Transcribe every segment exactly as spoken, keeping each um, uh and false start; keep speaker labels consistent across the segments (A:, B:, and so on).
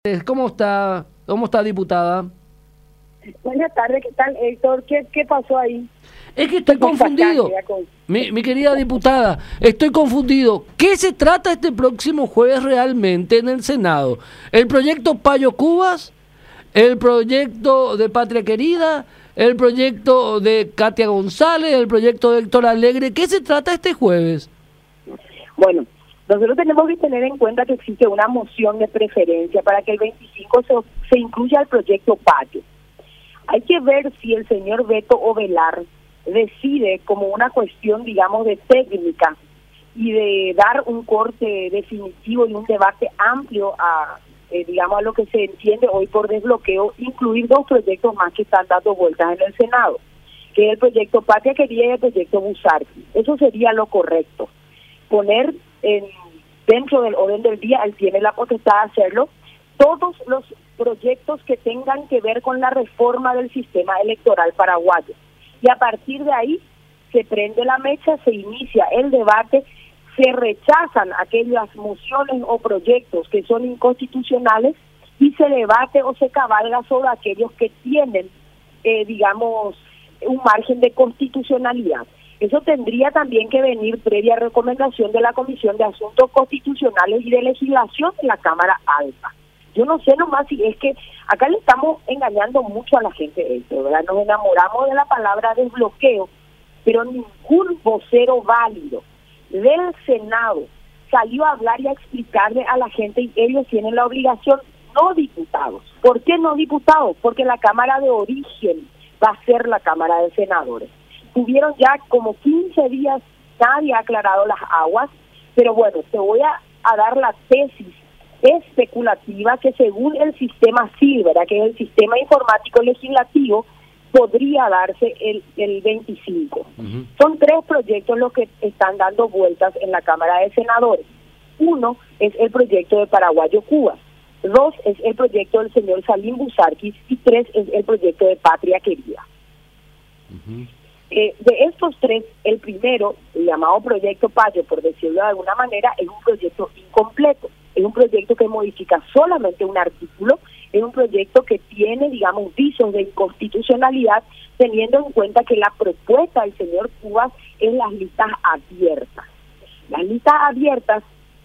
A: ¿Cómo está? ¿Cómo está, diputada?
B: Buenas tardes, ¿qué tal, Héctor? ¿Qué, qué pasó ahí?
A: Es que estoy confundido. Mi, mi querida diputada, estoy confundido. ¿Qué se trata este próximo jueves realmente en el Senado? ¿El proyecto Payo Cubas? ¿El proyecto de Patria Querida? ¿El proyecto de Katia González? ¿El proyecto de Héctor Alegre? ¿Qué se trata este jueves?
B: Bueno, nosotros tenemos que tener en cuenta que existe una moción de preferencia para que el veinticinco se, se incluya el proyecto Payo. Hay que ver si el señor Beto Ovelar decide como una cuestión, digamos, de técnica y de dar un corte definitivo y un debate amplio a, eh, digamos, a lo que se entiende hoy por desbloqueo, incluir dos proyectos más que están dando vueltas en el Senado, que es el proyecto Patria Querida y el proyecto Busarqui. Eso sería lo correcto. Poner en, dentro del orden del día, él tiene la potestad de hacerlo, todos los proyectos que tengan que ver con la reforma del sistema electoral paraguayo. Y a partir de ahí se prende la mecha, se inicia el debate, se rechazan aquellas mociones o proyectos que son inconstitucionales y se debate o se cabalga sobre aquellos que tienen, eh, digamos, un margen de constitucionalidad. Eso tendría también que venir previa recomendación de la Comisión de Asuntos Constitucionales y de Legislación de la Cámara Alta. Yo no sé nomás si es que acá le estamos engañando mucho a la gente esto, ¿verdad? Nos enamoramos de la palabra desbloqueo, pero ningún vocero válido del Senado salió a hablar y a explicarle a la gente, y ellos tienen la obligación, no diputados. ¿Por qué no diputados? Porque la Cámara de origen va a ser la Cámara de Senadores. Tuvieron ya como quince días, nadie ha aclarado las aguas, pero bueno, te voy a, a dar la tesis especulativa que según el sistema Silvera, que es el sistema informático legislativo, podría darse el, el veinticinco. Uh-huh. Son tres proyectos los que están dando vueltas en la Cámara de Senadores. Uno es el proyecto de Paraguayo Cubas, dos es el proyecto del señor Salim Busarqui y tres es el proyecto de Patria Querida. Uh-huh. Eh, de estos tres, el primero, el llamado proyecto Payo, por decirlo de alguna manera, es un proyecto incompleto. Es un proyecto que modifica solamente un artículo, es un proyecto que tiene, digamos, visos de inconstitucionalidad, teniendo en cuenta que la propuesta del señor Cubas es las listas abiertas. Las listas abiertas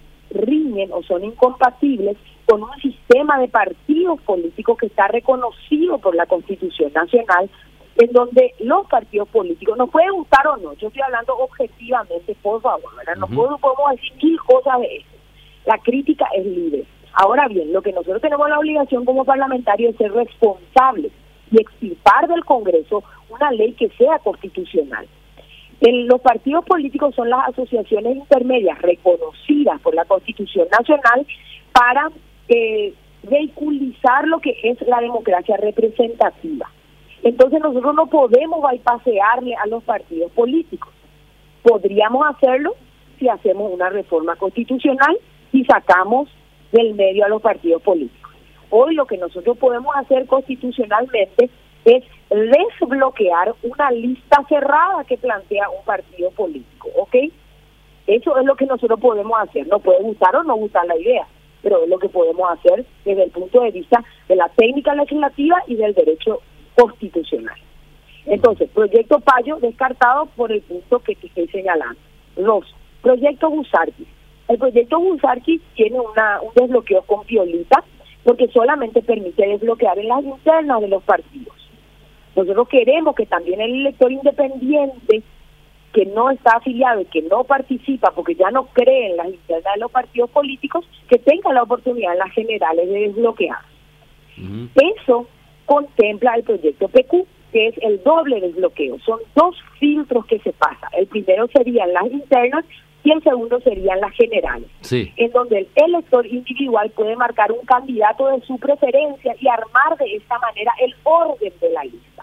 B: riñen o son incompatibles con un sistema de partidos políticos que está reconocido por la Constitución Nacional, en donde los partidos políticos, nos puede gustar o no, yo estoy hablando objetivamente, por favor, ¿verdad? No uh-huh. podemos decir mil cosas de eso. La crítica es libre. Ahora bien, lo que nosotros tenemos la obligación como parlamentarios es ser responsables y extirpar del Congreso una ley que sea constitucional. El, los partidos políticos son las asociaciones intermedias reconocidas por la Constitución Nacional para eh, vehiculizar lo que es la democracia representativa. Entonces nosotros no podemos bypasearle a los partidos políticos. Podríamos hacerlo si hacemos una reforma constitucional y sacamos del medio a los partidos políticos. Hoy lo que nosotros podemos hacer constitucionalmente es desbloquear una lista cerrada que plantea un partido político, ¿ok? Eso es lo que nosotros podemos hacer. No puede gustar o no gustar la idea, pero es lo que podemos hacer desde el punto de vista de la técnica legislativa y del derecho constitucional. Entonces, proyecto Payo descartado por el punto que te estoy señalando. Dos, proyecto Busarqui. El proyecto Busarqui tiene una, un desbloqueo con piolita porque solamente permite desbloquear en las internas de los partidos. Nosotros queremos que también el elector independiente que no está afiliado y que no participa porque ya no cree en las internas de los partidos políticos, que tenga la oportunidad en las generales de desbloquear. Uh-huh. Eso contempla el proyecto P Q, que es el doble desbloqueo. Son dos filtros que se pasan. El primero serían las internas y el segundo serían las generales, sí. En donde el elector individual puede marcar un candidato de su preferencia y armar de esta manera el orden de la lista.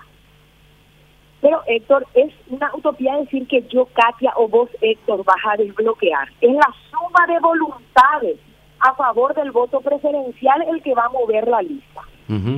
B: Pero, Héctor, es una utopía decir que yo, Katia, o vos, Héctor, vas a desbloquear. Es la suma de voluntades a favor del voto preferencial el que va a mover la lista.
A: Uh-huh.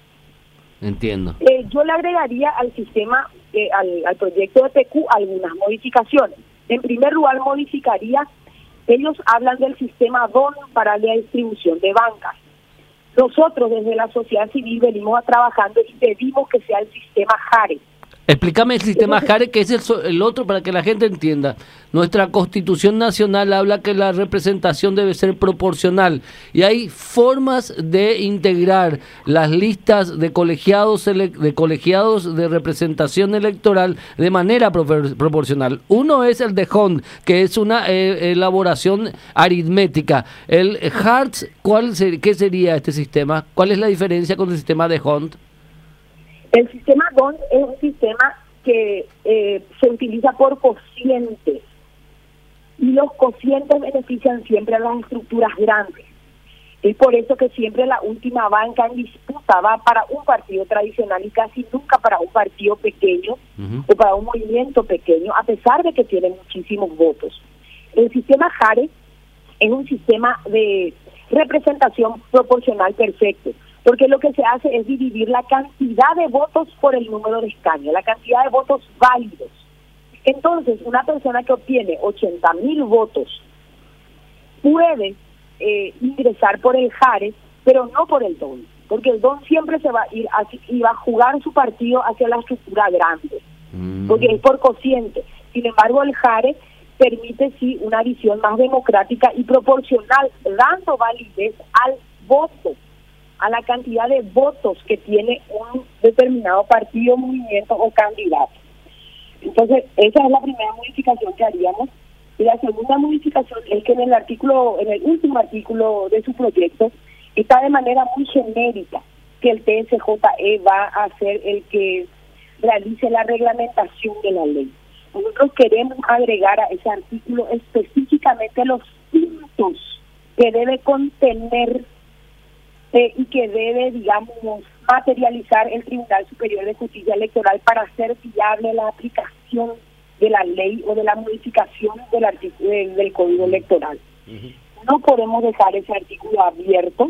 A: Entiendo.
B: Eh, yo le agregaría al sistema, eh, al, al proyecto de P Q, algunas modificaciones. En primer lugar, modificaría, ellos hablan del sistema D O N para la distribución de bancas. Nosotros desde la sociedad civil venimos a trabajando y pedimos que sea el sistema Jare.
A: Explícame el sistema Jare, que es el, el otro, para que la gente entienda. Nuestra Constitución Nacional habla que la representación debe ser proporcional y hay formas de integrar las listas de colegiados de colegiados de representación electoral de manera pro proporcional. Uno es el de Hont, que es una eh, elaboración aritmética. El Hartz, ¿cuál ser, ¿qué sería este sistema? ¿Cuál es la diferencia con el sistema de Hont?
B: El sistema D O N es un sistema que eh, se utiliza por cocientes y los cocientes benefician siempre a las estructuras grandes. Es por eso que siempre la última banca en disputa va para un partido tradicional y casi nunca para un partido pequeño uh-huh. o para un movimiento pequeño, a pesar de que tiene muchísimos votos. El sistema Jare es un sistema de representación proporcional perfecto, porque lo que se hace es dividir la cantidad de votos por el número de escaños, la cantidad de votos válidos. Entonces, una persona que obtiene ochenta mil votos puede eh, ingresar por el Jare, pero no por el D O N, porque el D O N siempre se va a ir hacia, y va a jugar su partido hacia la estructura grande, mm. porque es por cociente. Sin embargo, el Jare permite sí una visión más democrática y proporcional, dando validez al voto, a la cantidad de votos que tiene un determinado partido, movimiento o candidato. Entonces, esa es la primera modificación que haríamos. Y la segunda modificación es que en el artículo, en el último artículo de su proyecto, está de manera muy genérica que el T S J E va a ser el que realice la reglamentación de la ley. Nosotros queremos agregar a ese artículo específicamente los puntos que debe contener Eh, y que debe, digamos, materializar el Tribunal Superior de Justicia Electoral para hacer viable la aplicación de la ley o de la modificación del artículo del, del Código Electoral. Uh-huh. No podemos dejar ese artículo abierto,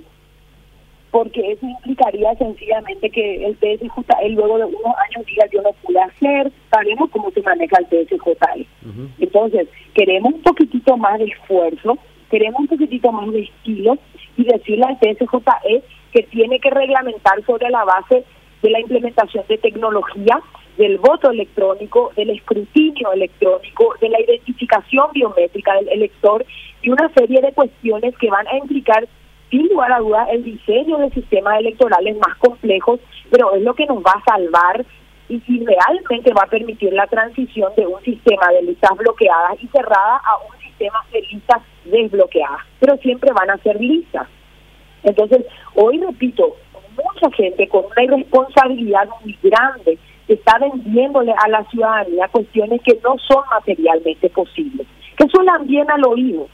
B: porque eso implicaría sencillamente que el T S J E luego de unos años diga yo no pude hacer, sabemos cómo se maneja el T S J E. Uh-huh. Entonces, queremos un poquitito más de esfuerzo, queremos un poquitito más de estilo, y decirle al T S J E que tiene que reglamentar sobre la base de la implementación de tecnología, del voto electrónico, del escrutinio electrónico, de la identificación biométrica del elector y una serie de cuestiones que van a implicar, sin lugar a dudas, el diseño de sistemas electorales más complejos, pero es lo que nos va a salvar y si realmente va a permitir la transición de un sistema de listas bloqueadas y cerradas a un sistema de listas desbloqueadas, pero siempre van a ser listas. Entonces, hoy repito, mucha gente con una irresponsabilidad muy grande está vendiéndole a la ciudadanía cuestiones que no son materialmente posibles, que suenan bien al oído.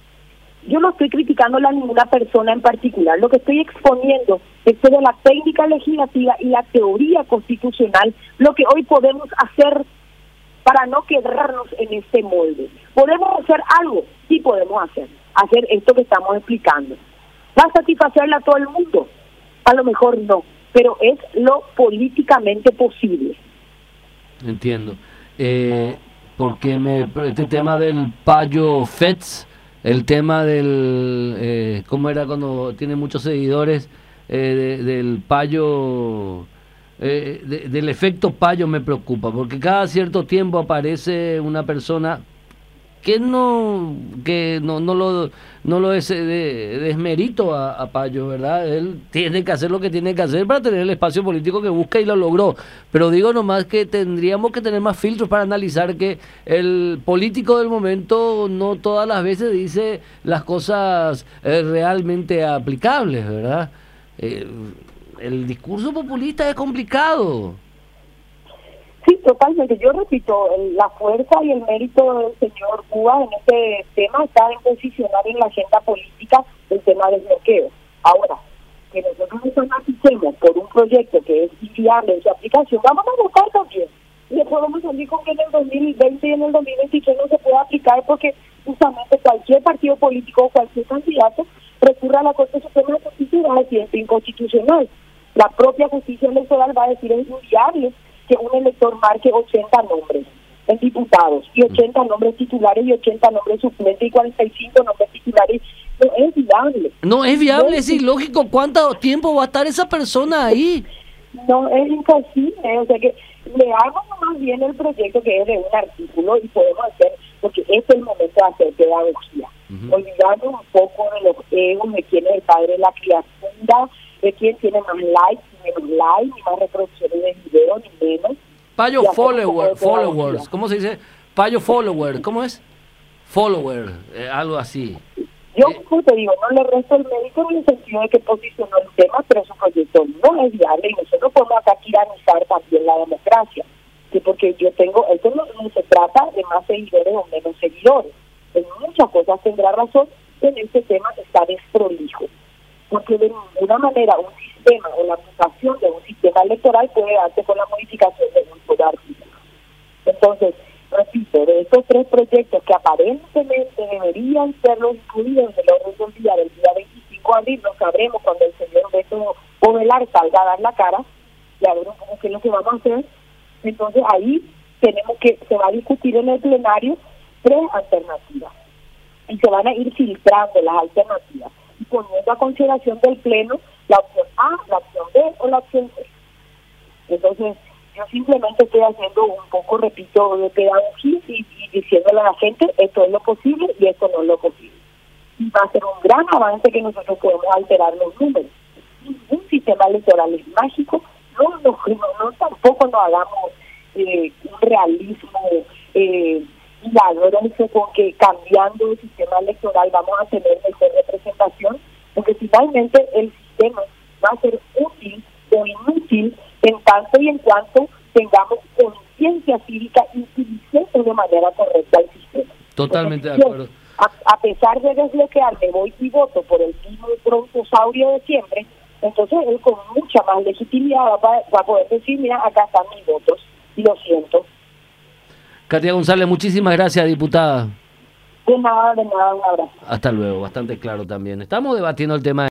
B: Yo no estoy criticándole a ninguna persona en particular, lo que estoy exponiendo es que de la técnica legislativa y la teoría constitucional, lo que hoy podemos hacer para no quedarnos en este molde. ¿Podemos hacer algo? Sí podemos hacer, hacer esto que estamos explicando. ¿Va a satisfacerle a todo el mundo? A lo mejor no, pero es lo políticamente posible.
A: Entiendo. Eh, porque me, este tema del payo Fetz, el tema del, eh, ¿cómo era cuando tiene muchos seguidores? Eh, de, del payo, eh, de, del efecto payo me preocupa, porque cada cierto tiempo aparece una persona que no que no no lo no lo es de, desmerito a, a Payo, ¿verdad? Él tiene que hacer lo que tiene que hacer para tener el espacio político que busca y lo logró, pero digo nomás que tendríamos que tener más filtros para analizar que el político del momento no todas las veces dice las cosas eh, realmente aplicables, ¿verdad? Eh, el discurso populista es complicado.
B: Sí, totalmente. Yo repito, la fuerza y el mérito del señor Cuba en este tema está en posicionar en la agenda política el tema del bloqueo. Ahora, que nosotros nos fanaticemos por un proyecto que es inviable en su aplicación, vamos a votar también. Y después vamos a salir con que en el dos mil veinte y en el dos mil veintitrés no se puede aplicar porque justamente cualquier partido político o cualquier candidato recurra a la Corte Suprema de Justicia y va a decir es inconstitucional. La propia justicia electoral va a decir es inviable que un elector marque ochenta nombres en diputados y ochenta nombres titulares y ochenta nombres suplentes y cuarenta y cinco nombres titulares No es viable.
A: No es viable,
B: no,
A: es ilógico. ¿Cuánto tiempo va a estar esa persona ahí?
B: No, es imposible. O sea que leamos más bien el proyecto, que es de un artículo, y podemos hacer, porque este es el momento de hacer pedagogía. Uh-huh. Olvidando un poco de los egos, de quién es el padre de la criatura, de quién tiene más likes, menos likes, ni más reproducciones de video, ni menos.
A: Payo follower, followers, ¿cómo se dice? Payo follower, ¿cómo es? Follower, eh, algo así.
B: Yo, como te digo, no le resto el mérito en el sentido de que posicionó el tema, pero su proyecto no es viable, y nosotros podemos acá tiranizar también la democracia, que porque yo tengo, esto no, no se trata de más seguidores o menos seguidores, en muchas cosas tendrá razón, en este tema está desprolijo, porque de ninguna manera un sistema o la mutación de un sistema electoral puede darse con la modificación de un solo artículo. Entonces, repito, de estos tres proyectos que aparentemente deberían ser los incluidos en el orden del día del día veinticinco de abril, lo sabremos cuando el señor Beto Ovelar salga a dar la cara, ya veremos cómo qué es lo que vamos a hacer. Entonces ahí tenemos que, se va a discutir en el plenario tres alternativas, y se van a ir filtrando las alternativas, y poniendo a consideración del pleno la opción A, la opción B o la opción C. Entonces, yo simplemente estoy haciendo un poco, repito, de pedagogía y, y diciéndole a la gente, esto es lo posible y esto no es lo posible. Y va a ser un gran avance que nosotros podemos alterar los números. Ningún sistema electoral es mágico, no, no, no, no tampoco nos hagamos eh, un realismo eh, milagroso con que cambiando el sistema electoral vamos a tener mejor representación, porque finalmente el sistema va a ser útil o inútil en tanto y en cuanto tengamos conciencia cívica y utilicemos de manera correcta el sistema.
A: Totalmente
B: Entonces,
A: de acuerdo.
B: A, a pesar de desbloquearme, voy y voto por el mismo brontosaurio de siempre, entonces él con mucha más legitimidad va, va a poder decir, mira, acá están mis votos, y lo siento.
A: Katia González, muchísimas gracias, diputada.
B: De nada, de nada, un abrazo.
A: Hasta luego, bastante claro también. Estamos debatiendo el tema